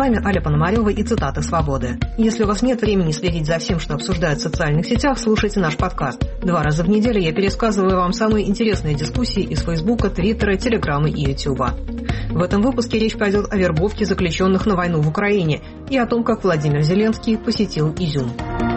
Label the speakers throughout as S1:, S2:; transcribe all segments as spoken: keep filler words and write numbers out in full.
S1: вами Аля Пономарева и цитаты «Свободы». Если у вас нет времени следить за всем, что обсуждают в социальных сетях, слушайте наш подкаст. Два раза в неделю я пересказываю вам самые интересные дискуссии из Фейсбука, Твиттера, Телеграма и Ютуба. В этом выпуске речь пойдет о вербовке заключенных на войну в Украине и о том, как Владимир Зеленский посетил Изюм.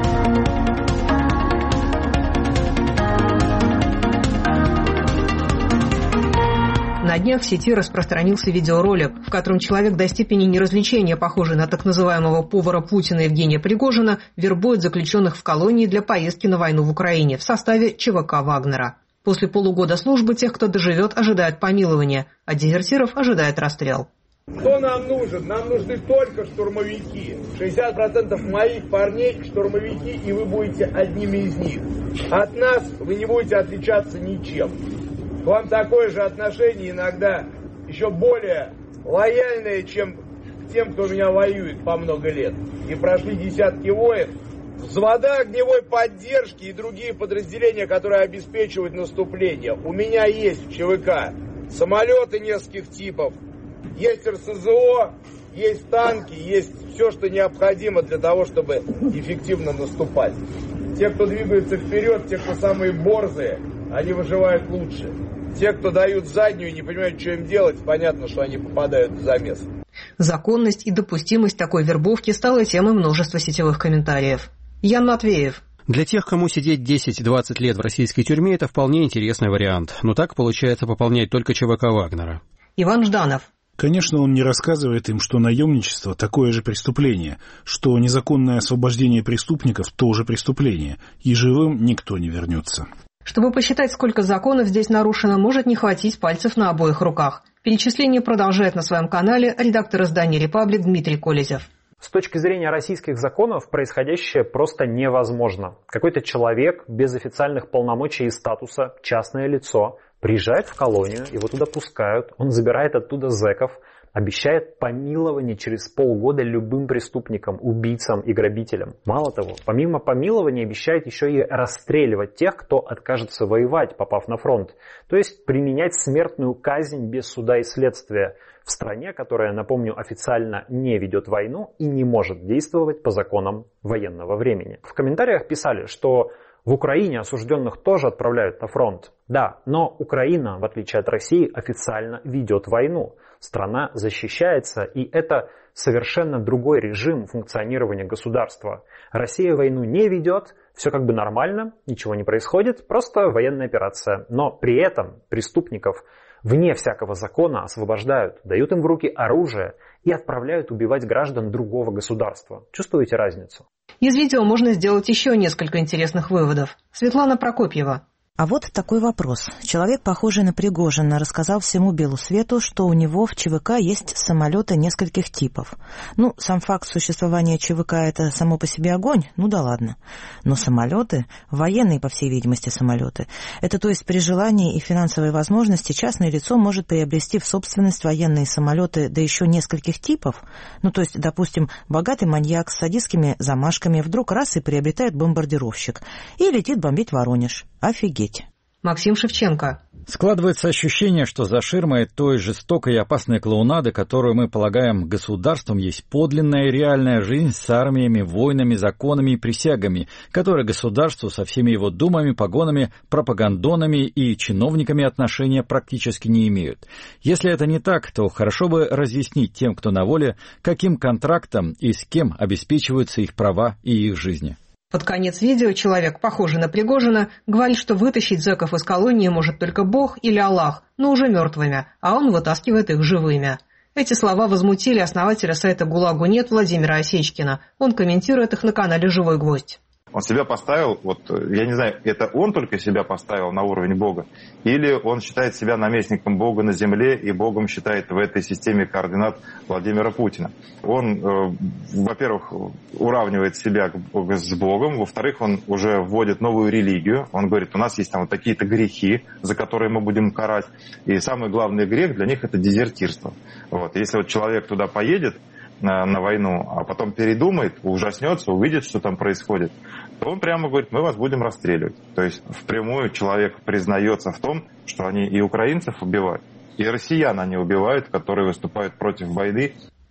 S1: На днях в сети распространился видеоролик, в котором человек до степени неразличения, похожий на так называемого повара Путина Евгения Пригожина, вербует заключенных в колонии для поездки на войну в Украине в составе ЧВК «Вагнера». После полугода службы тех, кто доживет, ожидают помилования, а дезертиров ожидает расстрел.
S2: Что нам нужен? Нам нужны только штурмовики. шестьдесят процентов моих парней штурмовики, и вы будете одними из них. От нас вы не будете отличаться ничем. К вам такое же отношение, иногда еще более лояльное, чем к тем, кто у меня воюет по много лет. И прошли десятки войн. Взвода огневой поддержки и другие подразделения, которые обеспечивают наступление. У меня есть в ЧВК самолеты нескольких типов, есть эр эс зэ о, есть танки, есть все, что необходимо для того, чтобы эффективно наступать. Те, кто двигается вперед, те, кто самые борзые, они выживают лучше. Те, кто дают заднюю и не понимают, что им делать, понятно, что они попадают в замес.
S1: Законность и допустимость такой вербовки стала темой множества сетевых комментариев. Ян Матвеев.
S3: Для тех, кому сидеть десять-двадцать лет в российской тюрьме, это вполне интересный вариант. Но так получается пополнять только ЧВК Вагнера.
S1: Иван Жданов.
S4: Конечно, он не рассказывает им, что наемничество – такое же преступление, что незаконное освобождение преступников – тоже преступление, и живым никто не вернется.
S1: Чтобы посчитать, сколько законов здесь нарушено, может не хватить пальцев на обоих руках. Перечисление продолжает на своем канале редактор издания «Репаблик» Дмитрий Колезев.
S5: С точки зрения российских законов происходящее просто невозможно. Какой-то человек без официальных полномочий и статуса, частное лицо, приезжает в колонию, его туда пускают, он забирает оттуда зэков, обещает помилование через полгода любым преступникам, убийцам и грабителям. Мало того, помимо помилования обещает еще и расстреливать тех, кто откажется воевать, попав на фронт. То есть применять смертную казнь без суда и следствия в стране, которая, напомню, официально не ведет войну и не может действовать по законам военного времени. В комментариях писали, что в Украине осужденных тоже отправляют на фронт. Да, но Украина, в отличие от России, официально ведет войну. Страна защищается, и это совершенно другой режим функционирования государства. Россия войну не ведет, все как бы нормально, ничего не происходит, просто военная операция. Но при этом преступников вне всякого закона освобождают, дают им в руки оружие и отправляют убивать граждан другого государства. Чувствуете разницу?
S1: Из видео можно сделать еще несколько интересных выводов. Светлана Прокопьева.
S6: А вот такой вопрос. Человек, похожий на Пригожина, рассказал всему белу свету, что у него в ЧВК есть самолеты нескольких типов. Ну, сам факт существования ЧВК – это само по себе огонь, ну да ладно. Но самолеты, военные, по всей видимости, самолеты, это то есть при желании и финансовой возможности частное лицо может приобрести в собственность военные самолеты, да еще нескольких типов. Ну, то есть, допустим, богатый маньяк с садистскими замашками вдруг раз и приобретает бомбардировщик и летит бомбить Воронеж. Офигеть.
S1: Максим Шевченко.
S7: Складывается ощущение, что за ширмой той жестокой и опасной клоунады, которую мы полагаем государством, есть подлинная и реальная жизнь с армиями, войнами, законами и присягами, которые государству со всеми его думами, погонами, пропагандонами и чиновниками отношения практически не имеют. Если это не так, то хорошо бы разъяснить тем, кто на воле, каким контрактом и с кем обеспечиваются их права и их жизни.
S1: Под конец видео человек, похожий на Пригожина, говорит, что вытащить зэков из колонии может только Бог или Аллах, но уже мертвыми, а он вытаскивает их живыми. Эти слова возмутили основателя сайта «ГУЛАГу нет» Владимира Осечкина. Он комментирует их на канале «Живой гвоздь».
S8: Он себя поставил, вот я не знаю, это он только себя поставил на уровень Бога, или он считает себя наместником Бога на земле, и Богом считает в этой системе координат Владимира Путина. Он, э, во-первых, уравнивает себя с Богом, во-вторых, он уже вводит новую религию, он говорит, у нас есть там вот такие-то грехи, за которые мы будем карать, и самый главный грех для них это дезертирство. Вот. Если вот человек туда поедет, На, на войну, а потом передумает, ужаснется, увидит, что там происходит, то он прямо говорит, мы вас будем расстреливать. То есть впрямую человек признается в том, что они и украинцев убивают, и россиян они убивают, которые выступают против войны.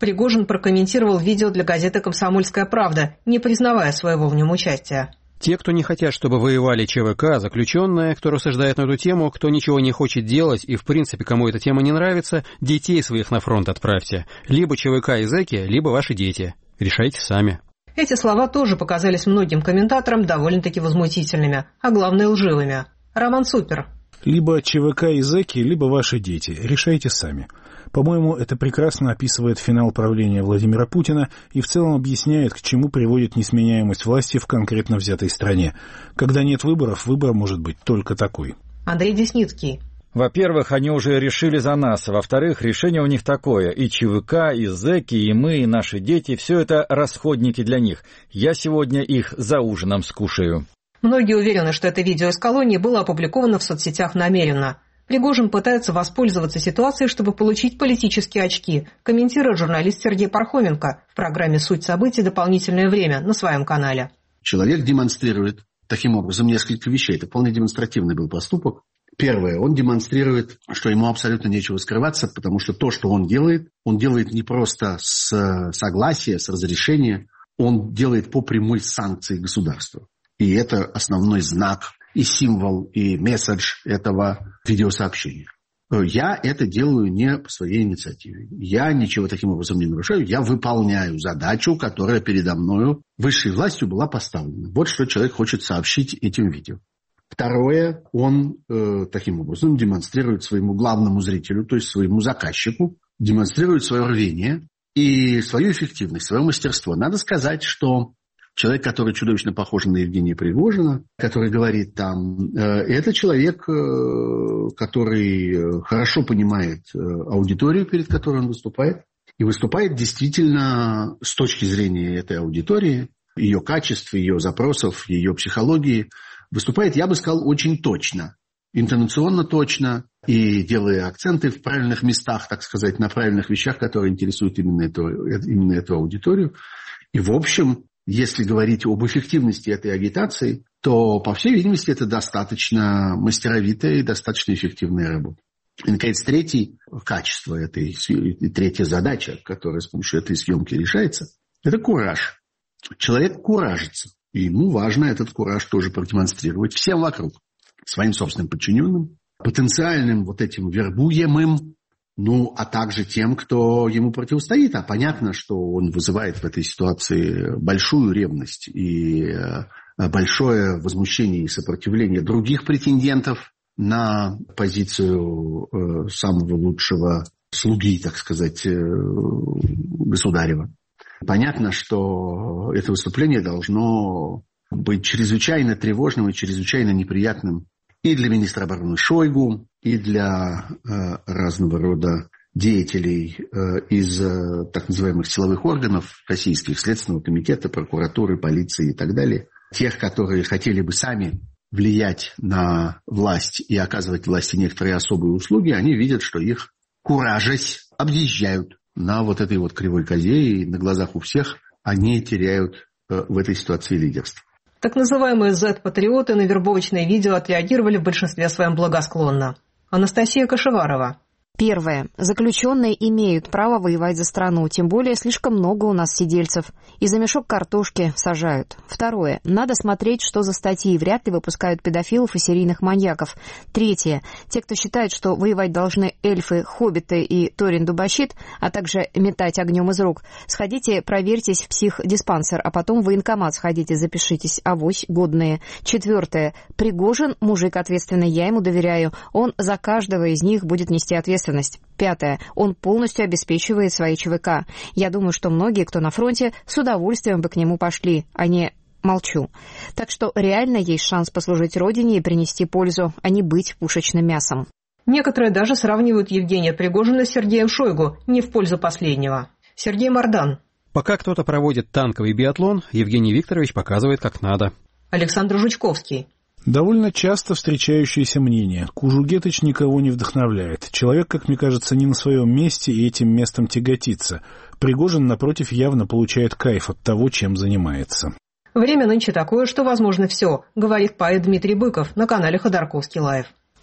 S1: Пригожин прокомментировал видео для газеты «Комсомольская правда», не признавая своего в нем участия.
S3: Те, кто не хотят, чтобы воевали ЧВК, заключенные, кто рассуждает на эту тему, кто ничего не хочет делать и, в принципе, кому эта тема не нравится, детей своих на фронт отправьте. Либо ЧВК и зэки, либо ваши дети. Решайте сами.
S1: Эти слова тоже показались многим комментаторам довольно-таки возмутительными, а главное лживыми. Роман Супер.
S4: Либо ЧВК и зэки, либо ваши дети. Решайте сами. По-моему, это прекрасно описывает финал правления Владимира Путина и в целом объясняет, к чему приводит несменяемость власти в конкретно взятой стране. Когда нет выборов, выбор может быть только такой.
S1: Андрей Десницкий.
S7: Во-первых, они уже решили за нас. Во-вторых, решение у них такое. И ЧВК, и зэки, и мы, и наши дети – все это расходники для них. Я сегодня их за ужином скушаю.
S1: Многие уверены, что это видео из колонии было опубликовано в соцсетях намеренно. Пригожин пытается воспользоваться ситуацией, чтобы получить политические очки, комментирует журналист Сергей Пархоменко в программе «Суть событий. Дополнительное время» на своем канале.
S9: Человек демонстрирует таким образом несколько вещей. Это вполне демонстративный был поступок. Первое, он демонстрирует, что ему абсолютно нечего скрываться, потому что то, что он делает, он делает не просто с согласия, с разрешения, он делает по прямой санкции государства. И это основной знак и символ, и месседж этого видеосообщения. Я это делаю не по своей инициативе. Я ничего таким образом не нарушаю. Я выполняю задачу, которая передо мною высшей властью была поставлена. Вот что человек хочет сообщить этим видео. Второе, он э, таким образом демонстрирует своему главному зрителю, то есть своему заказчику, демонстрирует свое рвение и свою эффективность, свое мастерство. Надо сказать, что человек, который чудовищно похож на Евгения Пригожина, который говорит там, э, это человек, э, который хорошо понимает э, аудиторию, перед которой он выступает, и выступает действительно с точки зрения этой аудитории, ее качеств, ее запросов, ее психологии, выступает, я бы сказал, очень точно, интонационно точно, и делая акценты в правильных местах, так сказать, на правильных вещах, которые интересуют именно эту, именно эту аудиторию. И, в общем, если говорить об эффективности этой агитации, то, по всей видимости, это достаточно мастеровитая и достаточно эффективная работа. И, наконец, третье качество этой, и третья задача, которая с помощью этой съемки решается, это кураж. Человек куражится. И ему важно этот кураж тоже продемонстрировать всем вокруг. Своим собственным подчиненным, потенциальным вот этим вербуемым, ну, а также тем, кто ему противостоит. А понятно, что он вызывает в этой ситуации большую ревность и большое возмущение и сопротивление других претендентов на позицию самого лучшего слуги, так сказать, государева. Понятно, что это выступление должно быть чрезвычайно тревожным и чрезвычайно неприятным и для министра обороны Шойгу, и для э, разного рода деятелей э, из э, так называемых силовых органов российских, Следственного комитета, прокуратуры, полиции и так далее. Тех, которые хотели бы сами влиять на власть и оказывать власти некоторые особые услуги, они видят, что их, куражась, объезжают на вот этой вот кривой козе, и на глазах у всех они теряют э, в этой ситуации лидерство.
S1: Так называемые зет-патриоты на вербовочное видео отреагировали в большинстве своем благосклонно. Анастасия Кашеварова.
S10: Первое. Заключенные имеют право воевать за страну, тем более слишком много у нас сидельцев. И за мешок картошки сажают. Второе. Надо смотреть, что за статьи. Вряд ли выпускают педофилов и серийных маньяков. Третье. Те, кто считает, что воевать должны эльфы, хоббиты и Торин Дубощит, а также метать огнем из рук, сходите, проверьтесь в психдиспансер, а потом в военкомат сходите, запишитесь. Авось годные. Четвертое. Пригожин, мужик ответственный, я ему доверяю. Он за каждого из них будет нести ответственность. Пятое. Он полностью обеспечивает свои ЧВК. Я думаю, что многие, кто на фронте, с удовольствием бы к нему пошли, а не молчу. Так что реально есть шанс послужить Родине и принести пользу, а не быть пушечным мясом.
S1: Некоторые даже сравнивают Евгения Пригожина с Сергеем Шойгу, не в пользу последнего. Сергей Мардан.
S3: Пока кто-то проводит танковый биатлон, Евгений Викторович показывает, как надо.
S1: Александр Жучковский.
S4: Довольно часто встречающееся мнение. Кужугетыч никого не вдохновляет. Человек, как мне кажется, не на своем месте и этим местом тяготится. Пригожин, напротив, явно получает кайф от того, чем занимается.
S1: Время нынче такое, что возможно все, говорит поэт Дмитрий Быков на канале Ходорковский Лайв.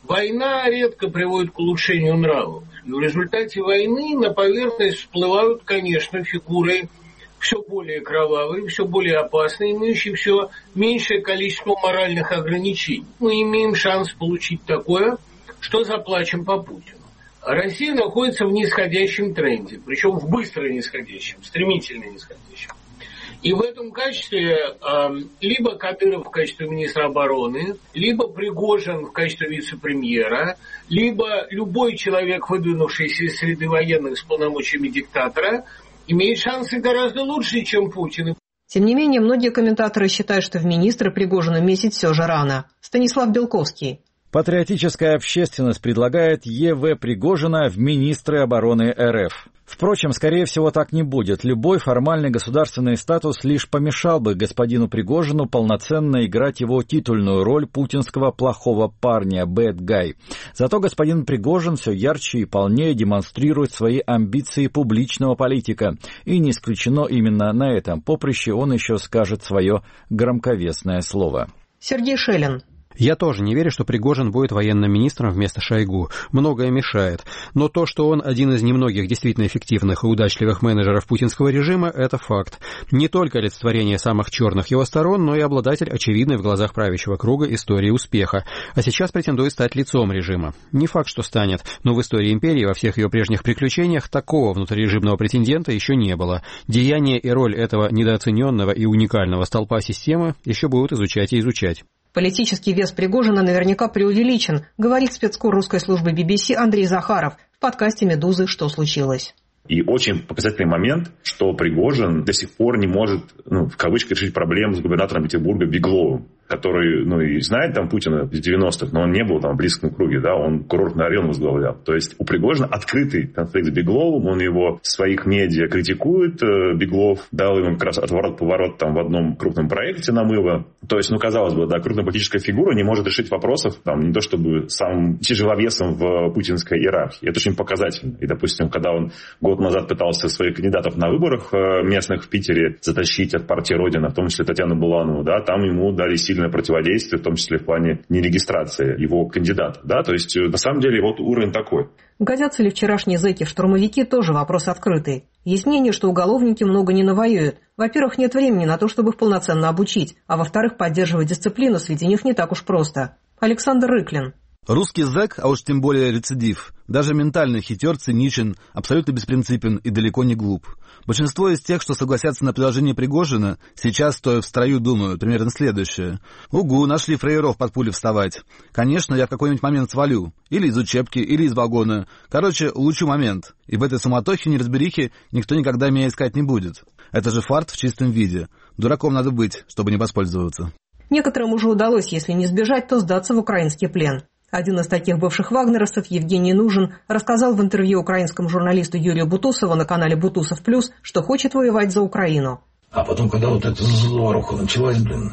S11: Война редко приводит к улучшению нравов. И в результате войны на поверхность всплывают, конечно, фигуры все более кровавые, все более опасные, имеющие все меньшее количество моральных ограничений. Мы имеем шанс получить такое, что заплачем по Путину. Россия находится в нисходящем тренде, причем в быстро нисходящем, стремительно нисходящем. И в этом качестве э, либо Кадыров в качестве министра обороны, либо Пригожин в качестве вице-премьера, либо любой человек, выдвинувшийся из среды военных с полномочиями диктатора, имеет шансы гораздо лучше, чем Путин.
S1: Тем не менее, многие комментаторы считают, что в министры Пригожина месить все же рано. Станислав Белковский.
S7: Патриотическая общественность предлагает Е В Пригожина в министры обороны Р Ф. Впрочем, скорее всего, так не будет. Любой формальный государственный статус лишь помешал бы господину Пригожину полноценно играть его титульную роль путинского плохого парня, bad guy. Зато господин Пригожин все ярче и полнее демонстрирует свои амбиции публичного политика. И не исключено, именно на этом поприще он еще скажет свое громковесное слово.
S1: Сергей Шелин.
S3: Я тоже не верю, что Пригожин будет военным министром вместо Шойгу. Многое мешает. Но то, что он один из немногих действительно эффективных и удачливых менеджеров путинского режима, это факт. Не только олицетворение самых черных его сторон, но и обладатель очевидной в глазах правящего круга истории успеха. А сейчас претендует стать лицом режима. Не факт, что станет, но в истории империи во всех ее прежних приключениях такого внутрирежимного претендента еще не было. Деяния и роль этого недооцененного и уникального столпа системы еще будут изучать и изучать.
S1: Политический вес Пригожина наверняка преувеличен, говорит спецкор русской службы Би Би Си Андрей Захаров в подкасте «Медузы. Что случилось?».
S12: И очень показательный момент, что Пригожин до сих пор не может, ну, в кавычках, решить проблему с губернатором Петербурга Бегловым, который, ну, и знает там Путина в девяностых, но он не был там в близком круге, да, он курортный район возглавлял. То есть у Пригожина открытый конфликт с Бегловым, он его в своих медиа критикует, Беглов дал ему как раз отворот-поворот там в одном крупном проекте намыва. То есть, ну, казалось бы, да, крупная политическая фигура не может решить вопросов, там, не то чтобы самым тяжеловесом в путинской иерархии. Это очень показательно. И, допустим, когда он год назад пытался своих кандидатов на выборах местных в Питере затащить от партии Родина, в том числе Татьяну Буланову, да, там ему дали сильное противодействие, в том числе в плане нерегистрации его кандидата, да, то есть на самом деле вот уровень такой.
S1: Годятся ли вчерашние зэки-штурмовики, тоже вопрос открытый. Есть мнение, что уголовники много не навоюют. Во-первых, нет времени на то, чтобы их полноценно обучить, а во-вторых, поддерживать дисциплину среди них не так уж просто. Александр Рыклин.
S13: Русский зэк, а уж тем более рецидив, даже ментальный хитер, циничен, абсолютно беспринципен и далеко не глуп. Большинство из тех, что согласятся на предложение Пригожина, сейчас, стоя в строю, думают примерно следующее. Угу, нашли фраеров под пули вставать. Конечно, я в какой-нибудь момент свалю. Или из учебки, или из вагона. Короче, улучшу момент. И в этой суматохе, неразберихе, никто никогда меня искать не будет. Это же фарт в чистом виде. Дураком надо быть, чтобы не воспользоваться.
S1: Некоторым уже удалось, если не сбежать, то сдаться в украинский плен. Один из таких бывших вагнеровцев, Евгений Нужен, рассказал в интервью украинскому журналисту Юрию Бутусову на канале «Бутусов плюс», что хочет воевать за Украину.
S14: А потом, когда вот эта заваруха началась, блин,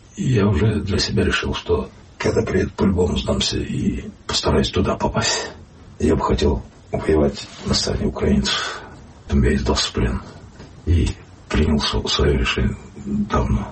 S14: я уже для себя решил, что когда приеду, по-любому сдамся и постараюсь туда попасть. Я бы хотел воевать на стороне украинцев. Там я и сдался в плен. И принял свое решение давно,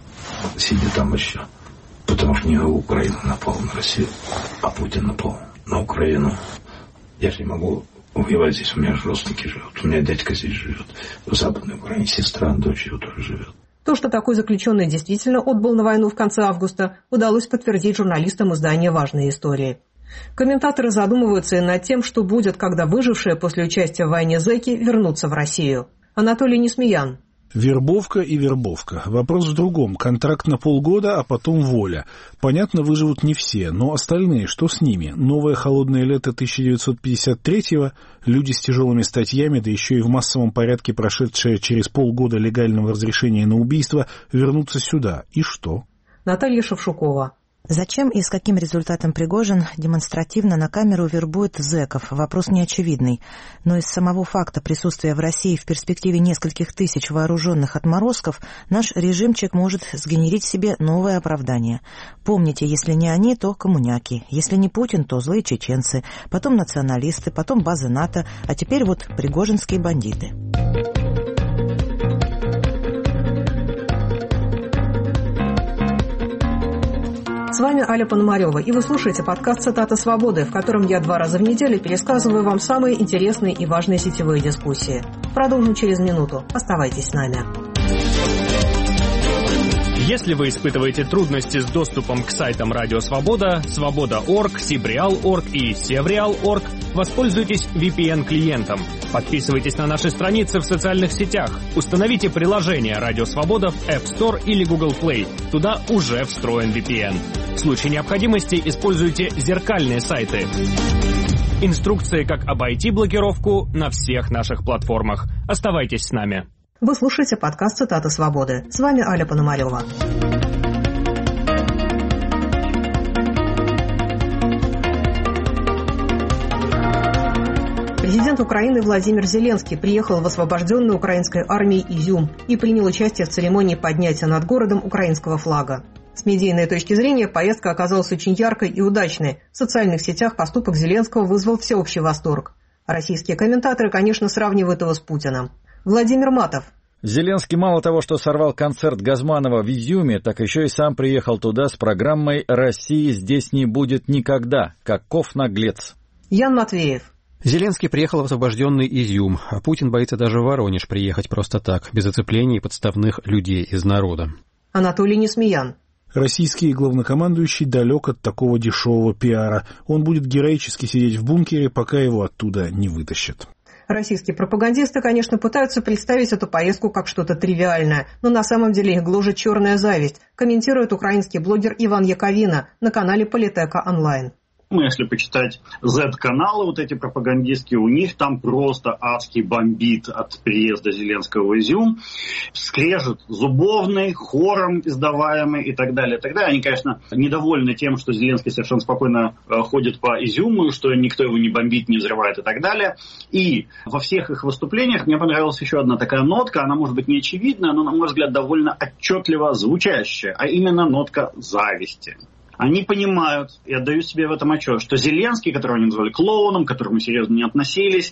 S14: сидя там еще. Потому что не Украина напала на Россию, а Путин напал на Украину. Я же не могу воевать здесь, у меня же родственники живут, у меня дядька здесь живет, в Западной Украине сестра, дочь его тоже живет.
S1: То, что такой заключенный действительно отбыл на войну в конце августа, удалось подтвердить журналистам издания «Важные истории». Комментаторы задумываются и над тем, что будет, когда выжившие после участия в войне зэки вернутся в Россию. Анатолий Несмеян.
S4: Вербовка и вербовка. Вопрос в другом. Контракт на полгода, а потом воля. Понятно, выживут не все, но остальные, что с ними? Новое холодное лето тысяча девятьсот пятьдесят третьего, люди с тяжелыми статьями, да еще и в массовом порядке прошедшие через полгода легального разрешения на убийство, вернутся сюда. И что?
S1: Наталья Шевшукова.
S6: Зачем и с каким результатом Пригожин демонстративно на камеру вербует зэков? Вопрос неочевидный. Но из самого факта присутствия в России в перспективе нескольких тысяч вооруженных отморозков наш режимчик может сгенерить себе новое оправдание. Помните, если не они, то коммуняки. Если не Путин, то злые чеченцы. Потом националисты, потом базы НАТО, а теперь вот пригожинские бандиты.
S1: С вами Аля Пономарева, и вы слушаете подкаст «Цитата свободы», в котором я два раза в неделю пересказываю вам самые интересные и важные сетевые дискуссии. Продолжим через минуту. Оставайтесь с нами.
S15: Если вы испытываете трудности с доступом к сайтам Радио Свобода, Свобода точка орг, Сибреал точка орг и Севреал точка орг, воспользуйтесь ви пи эн-клиентом. Подписывайтесь на наши страницы в социальных сетях. Установите приложение Радио Свобода в App Store или Google Play. Туда уже встроен ви пи эн. В случае необходимости используйте зеркальные сайты. Инструкции, как обойти блокировку, на всех наших платформах. Оставайтесь с нами.
S1: Вы слушаете подкаст «Цитата свободы». С вами Аля Пономарева. Президент Украины Владимир Зеленский приехал в освобожденную украинской армией Изюм и принял участие в церемонии поднятия над городом украинского флага. С медийной точки зрения поездка оказалась очень яркой и удачной. В социальных сетях поступок Зеленского вызвал всеобщий восторг. Российские комментаторы, конечно, сравнивают его с Путиным. Владимир Матов.
S7: Зеленский мало того, что сорвал концерт Газманова в Изюме, так еще и сам приехал туда с программой «России здесь не будет никогда». Каков наглец.
S1: Ян Матвеев.
S3: Зеленский приехал в освобожденный Изюм, а Путин боится даже в Воронеж приехать просто так, без оцепления и подставных людей из народа.
S1: Анатолий Несмеян.
S4: Российский главнокомандующий далек от такого дешевого пиара. Он будет героически сидеть в бункере, пока его оттуда не вытащат.
S1: Российские пропагандисты, конечно, пытаются представить эту поездку как что-то тривиальное, но на самом деле их гложет черная зависть, комментирует украинский блогер Иван Яковина на канале Политека Онлайн.
S16: Если почитать зет-каналы, вот эти пропагандистские, у них там просто адский бомбит от приезда Зеленского в Изюм. Скрежет зубовный, хором издаваемый и так далее, и так далее. Они, конечно, недовольны тем, что Зеленский совершенно спокойно ходит по Изюму, что никто его не бомбит, не взрывает и так далее. И во всех их выступлениях мне понравилась еще одна такая нотка, она может быть не очевидная, но, на мой взгляд, довольно отчетливо звучащая, а именно нотка зависти. Они понимают, и отдают себе в этом отчет, что Зеленский, которого они называли клоуном, к которому серьезно не относились,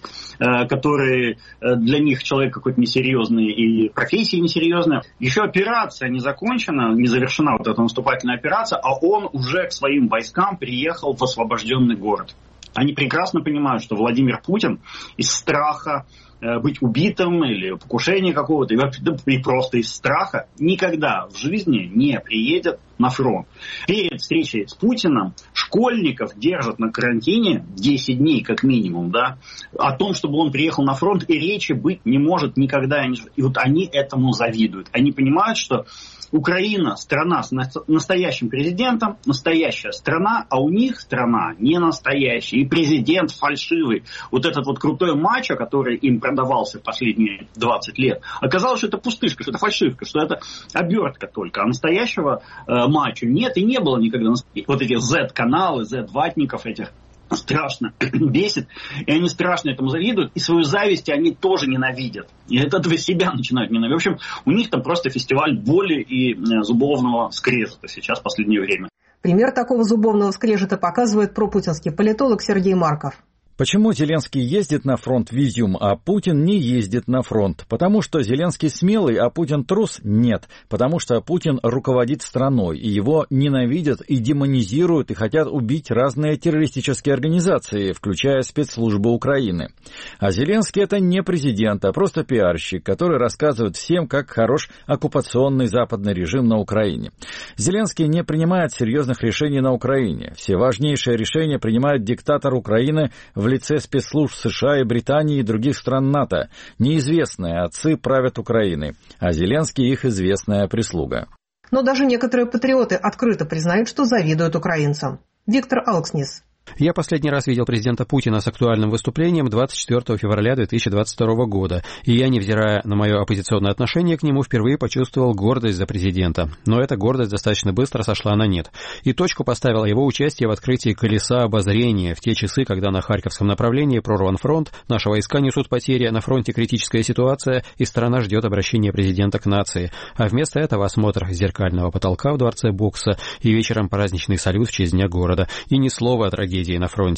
S16: который для них человек какой-то несерьезный и профессия несерьезная, еще операция не закончена, не завершена вот эта наступательная операция, а он уже к своим войскам приехал в освобожденный город. Они прекрасно понимают, что Владимир Путин из страха быть убитым или покушения какого-то, и просто из страха никогда в жизни не приедет на фронт. Перед встречей с Путиным школьников держат на карантине десять дней как минимум, да, о том, чтобы он приехал на фронт, и речи быть не может никогда. И вот они этому завидуют. Они понимают, что Украина страна с настоящим президентом, настоящая страна, а у них страна не настоящая. И президент фальшивый. Вот этот вот крутой мачо, который им продавался в последние двадцать лет, оказалось, что это пустышка, что это фальшивка, что это обертка только. А настоящего э, мачо нет и не было никогда. Вот эти зет-каналы, зет-ватников этих страшно бесит, и они страшно этому завидуют, и свою зависть они тоже ненавидят. И от этого себя начинают ненавидеть. В общем, у них там просто фестиваль боли и зубовного скрежета сейчас в последнее время.
S1: Пример такого зубовного скрежета показывает пропутинский политолог Сергей Марков.
S7: Почему Зеленский ездит на фронт в Изюм, а Путин не ездит на фронт? Потому что Зеленский смелый, а Путин трус? Нет. Потому что Путин руководит страной, и его ненавидят и демонизируют, и хотят убить разные террористические организации, включая спецслужбы Украины. А Зеленский — это не президент, а просто пиарщик, который рассказывает всем, как хорош оккупационный западный режим на Украине. Зеленский не принимает серьезных решений на Украине. Все важнейшие решения принимает диктатор Украины в в лице спецслужб США и Британии и других стран НАТО. Неизвестные отцы правят Украиной, а Зеленский их известная прислуга.
S1: Но даже некоторые патриоты открыто признают, что завидуют украинцам. Виктор Алкснис.
S3: Я последний раз видел президента Путина с актуальным выступлением двадцать четвёртого февраля две тысячи двадцать второго года, и я, невзирая на мое оппозиционное отношение к нему, впервые почувствовал гордость за президента. Но эта гордость достаточно быстро сошла на нет. И точку поставило его участие в открытии колеса обозрения в те часы, когда на Харьковском направлении прорван фронт, наши войска несут потери, на фронте критическая ситуация, и страна ждет обращения президента к нации. А вместо этого осмотр зеркального потолка в дворце бокса и вечером праздничный салют в честь Дня города. И ни слова о трагедии на фронте.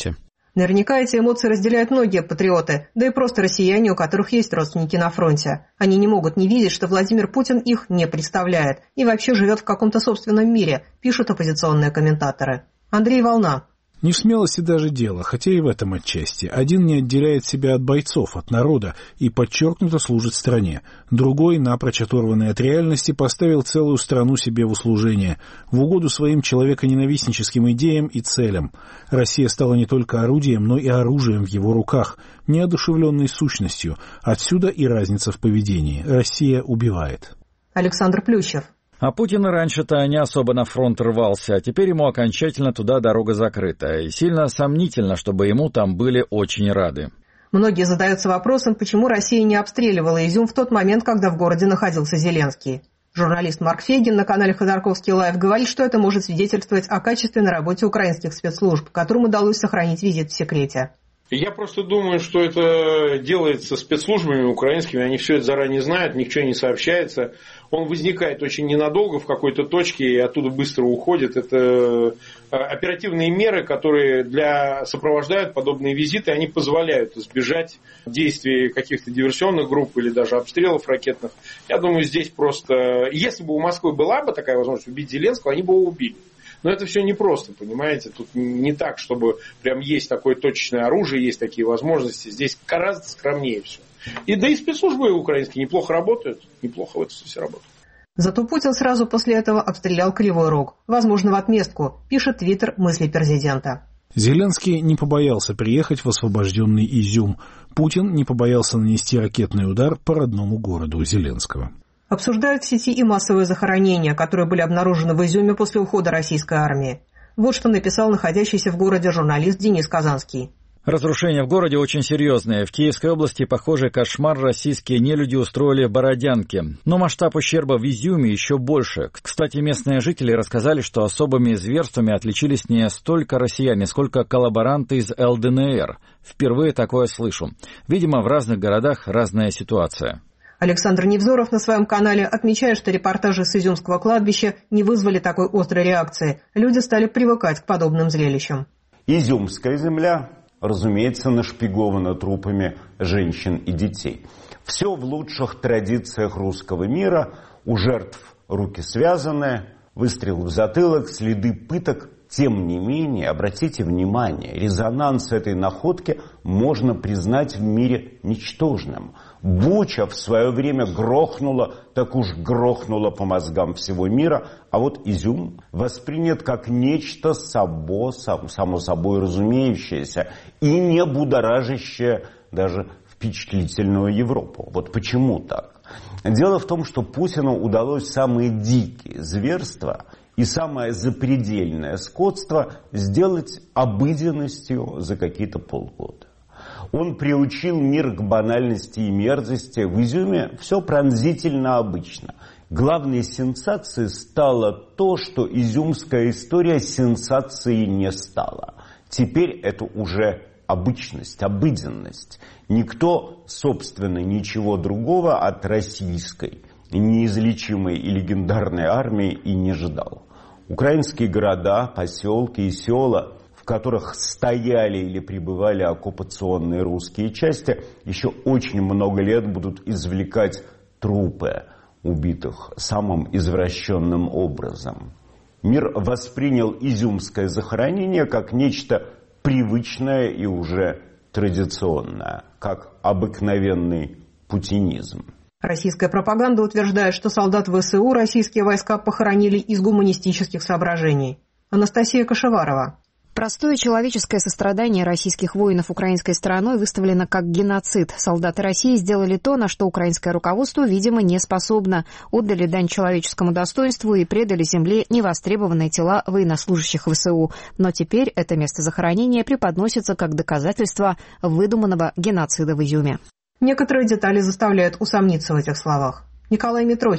S1: Наверняка эти эмоции разделяют многие патриоты, да и просто россияне, у которых есть родственники на фронте. Они не могут не видеть, что Владимир Путин их не представляет и вообще живет в каком-то собственном мире, пишут оппозиционные комментаторы. Андрей Волна.
S4: Не в смелости даже дело, хотя и в этом отчасти. Один не отделяет себя от бойцов, от народа, и подчеркнуто служит стране. Другой, напрочь оторванный от реальности, поставил целую страну себе в услужение, в угоду своим человеконенавистническим идеям и целям. Россия стала не только орудием, но и оружием в его руках, неодушевленной сущностью. Отсюда и разница в поведении. Россия убивает.
S1: Александр Плющев.
S7: А Путин раньше-то не особо на фронт рвался, а теперь ему окончательно туда дорога закрыта. И сильно сомнительно, чтобы ему там были очень рады.
S1: Многие задаются вопросом, почему Россия не обстреливала Изюм в тот момент, когда в городе находился Зеленский. Журналист Марк Фейгин на канале Ходорковский Лайв говорит, что это может свидетельствовать о качественной работе украинских спецслужб, которым удалось сохранить визит в секрете.
S11: Я просто думаю, что это делается спецслужбами украинскими, они все это заранее знают, ничего не сообщается. Он возникает очень ненадолго в какой-то точке и оттуда быстро уходит. Это оперативные меры, которые для, сопровождают подобные визиты, они позволяют избежать действий каких-то диверсионных групп или даже обстрелов ракетных. Я думаю, здесь просто, если бы у Москвы была бы такая возможность убить Зеленского, они бы его убили. Но это все непросто, понимаете, тут не так, чтобы прям есть такое точечное оружие, есть такие возможности, здесь гораздо скромнее все. И да и спецслужбы украинские неплохо работают, неплохо в этом смысле работают.
S1: Зато Путин сразу после этого обстрелял Кривой Рог, возможно, в отместку, пишет твиттер мысли президента.
S4: Зеленский не побоялся приехать в освобожденный Изюм. Путин не побоялся нанести ракетный удар по родному городу Зеленского.
S1: Обсуждают в сети и массовые захоронения, которые были обнаружены в Изюме после ухода российской армии. Вот что написал находящийся в городе журналист Денис Казанский.
S7: Разрушения в городе очень серьезные. В Киевской области, похожий кошмар российские нелюди устроили в Бородянке. Но масштаб ущерба в Изюме еще больше. Кстати, местные жители рассказали, что особыми зверствами отличились не столько россияне, сколько коллаборанты из эл дэ эн эр. Впервые такое слышу. Видимо, в разных городах разная ситуация.
S1: Александр Невзоров на своем канале отмечает, что репортажи с изюмского кладбища не вызвали такой острой реакции. Люди стали привыкать к подобным зрелищам.
S17: Изюмская земля, разумеется, нашпигована трупами женщин и детей. Все в лучших традициях русского мира. У жертв руки связаны, выстрел в затылок, следы пыток. Тем не менее, обратите внимание, резонанс этой находки можно признать в мире ничтожным. Буча в свое время грохнула, так уж грохнула по мозгам всего мира, а вот Изюм воспринят как нечто само, само собой разумеющееся и не будоражащее даже впечатлительную Европу. Вот почему так? Дело в том, что Путину удалось самые дикие зверства и самое запредельное скотство сделать обыденностью за какие-то полгода. Он приучил мир к банальности и мерзости. В Изюме все пронзительно обычно. Главной сенсацией стало то, что изюмская история сенсацией не стала. Теперь это уже обычность, обыденность. Никто, собственно, ничего другого от российской неизлечимой и легендарной армии и не ждал. Украинские города, поселки и села, в которых стояли или пребывали оккупационные русские части, еще очень много лет будут извлекать трупы убитых самым извращенным образом. Мир воспринял изюмское захоронение как нечто привычное и уже традиционное, как обыкновенный путинизм.
S1: Российская пропаганда утверждает, что солдат вэ эс у российские войска похоронили из гуманистических соображений. Анастасия Кашеварова.
S10: Простое человеческое сострадание российских воинов украинской стороной выставлено как геноцид. Солдаты России сделали то, на что украинское руководство, видимо, не способно. Отдали дань человеческому достоинству и предали земле невостребованные тела военнослужащих вэ эс у. Но теперь это место захоронения преподносится как доказательство выдуманного геноцида в Изюме.
S1: Некоторые детали заставляют усомниться в этих словах. Николай Митрохин.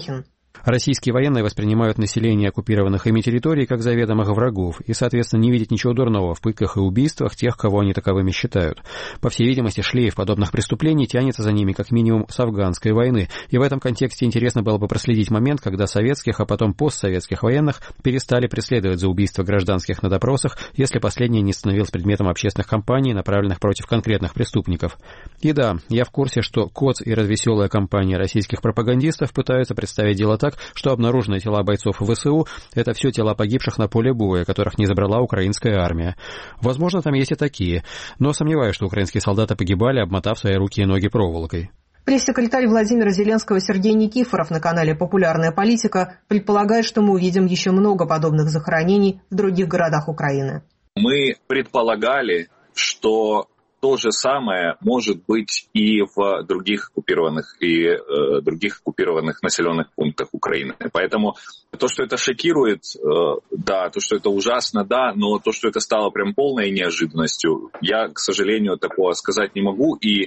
S3: Российские военные воспринимают население оккупированных ими территорий как заведомых врагов и, соответственно, не видят ничего дурного в пытках и убийствах тех, кого они таковыми считают. По всей видимости, шлейф подобных преступлений тянется за ними как минимум с афганской войны, и в этом контексте интересно было бы проследить момент, когда советских, а потом постсоветских военных перестали преследовать за убийство гражданских на допросах, если последнее не становилось предметом общественных кампаний, направленных против конкретных преступников. И да, я в курсе, что КОЦ и развеселая кампания российских пропагандистов пытаются представить дело так, что обнаруженные тела бойцов ВСУ – это все тела погибших на поле боя, которых не забрала украинская армия. Возможно, там есть и такие, но сомневаюсь, что украинские солдаты погибали, обмотав свои руки и ноги проволокой.
S1: Пресс-секретарь Владимира Зеленского Сергей Никифоров на канале «Популярная политика» предполагает, что мы увидим еще много подобных захоронений в других городах Украины.
S18: Мы предполагали, что то же самое может быть и в других оккупированных и э, других оккупированных населенных пунктах Украины. Поэтому то, что это шокирует, э, да, то, что это ужасно, да, но то, что это стало прям полной неожиданностью, я, к сожалению, такого сказать не могу. И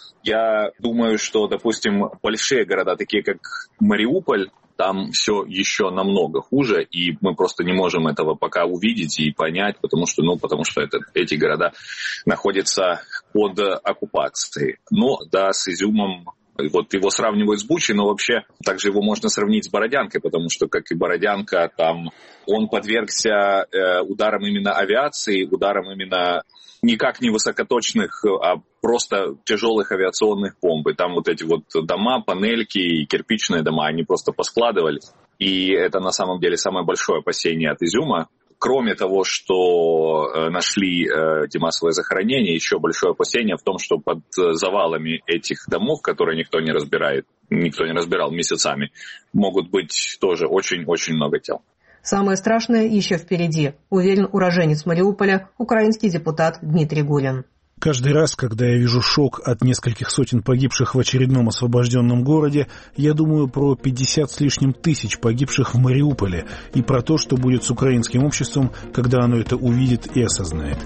S18: я думаю, что, допустим, большие города, такие как Мариуполь, там все еще намного хуже, и мы просто не можем этого пока увидеть и понять, потому что, ну, потому что это, эти города находятся под оккупацией. Но, да, с Изюмом, вот его сравнивают с Бучей, но вообще также его можно сравнить с Бородянкой, потому что, как и Бородянка, там он подвергся э, ударам именно авиации, ударам именно никак не высокоточных, а просто тяжелых авиационных бомб. И там вот эти вот дома, панельки и кирпичные дома, они просто поскладывались. И это на самом деле самое большое опасение от Изюма. Кроме того, что нашли эти массовые захоронения, еще большое опасение в том, что под завалами этих домов, которые никто не разбирает, никто не разбирал месяцами, могут быть тоже очень-очень много тел.
S1: Самое страшное еще впереди, уверен уроженец Мариуполя, украинский депутат Дмитрий Гулин.
S4: Каждый раз, когда я вижу шок от нескольких сотен погибших в очередном освобожденном городе, я думаю про пятьдесят с лишним тысяч погибших в Мариуполе и про то, что будет с украинским обществом, когда оно это увидит и осознает.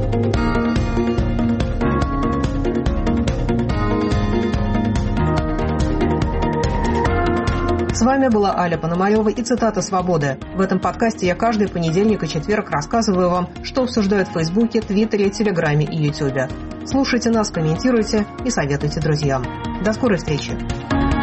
S1: С вами была Аля Пономарева и цитата «Свободы». В этом подкасте я каждый понедельник и четверг рассказываю вам, что обсуждают в Фейсбуке, Твиттере, Телеграме и Ютубе. Слушайте нас, комментируйте и советуйте друзьям. До скорой встречи!